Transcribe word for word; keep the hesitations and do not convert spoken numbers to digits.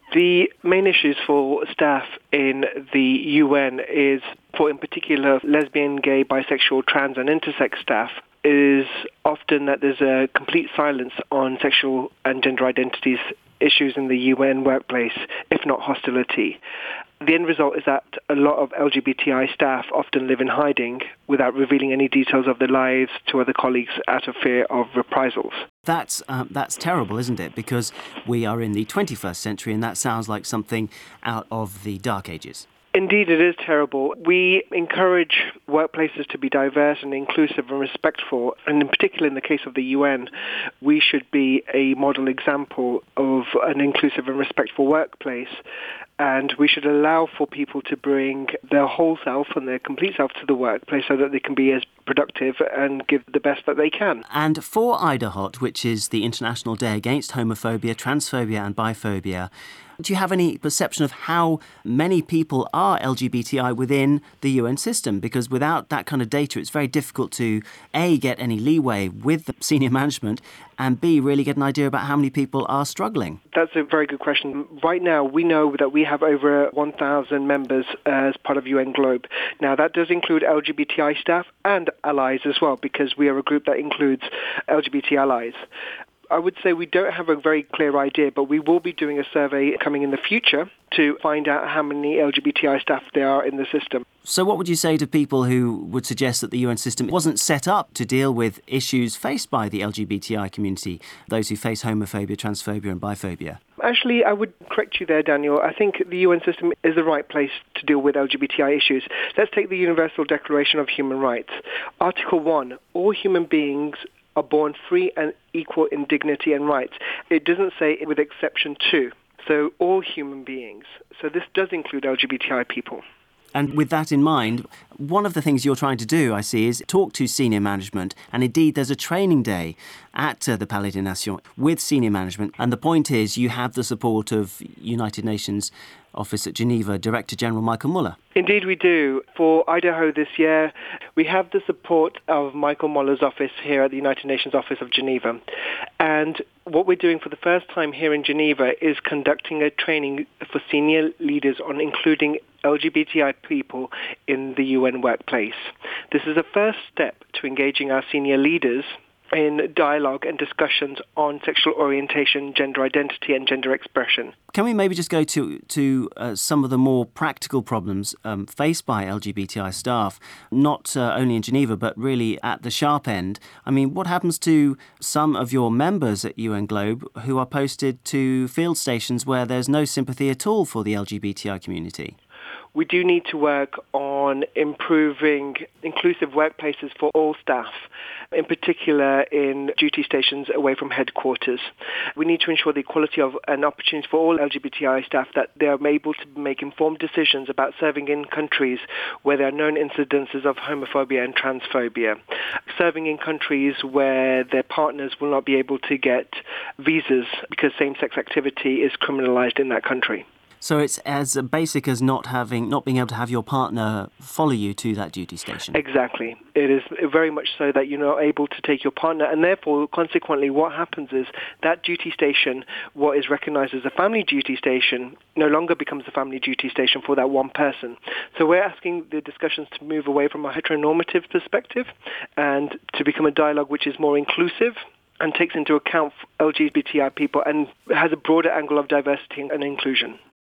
The main issues for staff in the U N is, for in particular, lesbian, gay, bisexual, trans and intersex staff, is often that there's a complete silence on sexual and gender identities issues in the U N workplace, if not hostility. The end result is that a lot of L G B T I staff often live in hiding without revealing any details of their lives to other colleagues out of fear of reprisals. That's um, that's terrible, isn't it? Because we are in the twenty-first century and that sounds like something out of the Dark Ages. Indeed, it is terrible. We encourage workplaces to be diverse and inclusive and respectful, and in particular in the case of the U N, we should be a model example of an inclusive and respectful workplace, and we should allow for people to bring their whole self and their complete self to the workplace so that they can be as productive and give the best that they can. And for IDAHOT, which is the International Day Against Homophobia, Transphobia and Biphobia, do you have any perception of how many people are L G B T I within the U N system? Because without that kind of data, it's very difficult to, A, get any leeway with the senior management, and B, really get an idea about how many people are struggling. That's a very good question. Right now, we know that we have over one thousand members as part of U N Globe. Now, that does include L G B T I staff and allies as well, because we are a group that includes L G B T allies. I would say we don't have a very clear idea, but we will be doing a survey coming in the future to find out how many L G B T I staff there are in the system. So what would you say to people who would suggest that the U N system wasn't set up to deal with issues faced by the L G B T I community, those who face homophobia, transphobia and biphobia? Actually, I would correct you there, Daniel. I think the U N system is the right place to deal with L G B T I issues. Let's take the Universal Declaration of Human Rights. Article one, all human beings are born free and equal in dignity and rights. It doesn't say with exception to. So all human beings. So this does include L G B T I people. And with that in mind, one of the things you're trying to do, I see, is talk to senior management. And indeed, there's a training day at uh, the Palais des Nations with senior management. And the point is you have the support of United Nations Office at Geneva, Director General Michael Muller. Indeed we do. For Idaho this year, we have the support of Michael Muller's office here at the United Nations Office of Geneva. And what we're doing for the first time here in Geneva is conducting a training for senior leaders on including L G B T I people in the U N workplace. This is a first step to engaging our senior leaders in dialogue and discussions on sexual orientation, gender identity and gender expression. Can we maybe just go to to uh, some of the more practical problems um, faced by L G B T I staff, not uh, only in Geneva, but really at the sharp end? I mean, what happens to some of your members at U N Globe who are posted to field stations where there's no sympathy at all for the L G B T I community? We do need to work on improving inclusive workplaces for all staff, in particular in duty stations away from headquarters. We need to ensure the equality of an opportunity for all L G B T I staff that they are able to make informed decisions about serving in countries where there are known incidences of homophobia and transphobia, serving in countries where their partners will not be able to get visas because same-sex activity is criminalized in that country. So it's as basic as not having, not being able to have your partner follow you to that duty station. Exactly. It is very much so that you're not able to take your partner, and therefore, consequently, what happens is that duty station, what is recognized as a family duty station, no longer becomes a family duty station for that one person. So we're asking the discussions to move away from a heteronormative perspective and to become a dialogue which is more inclusive and takes into account L G B T I people and has a broader angle of diversity and inclusion.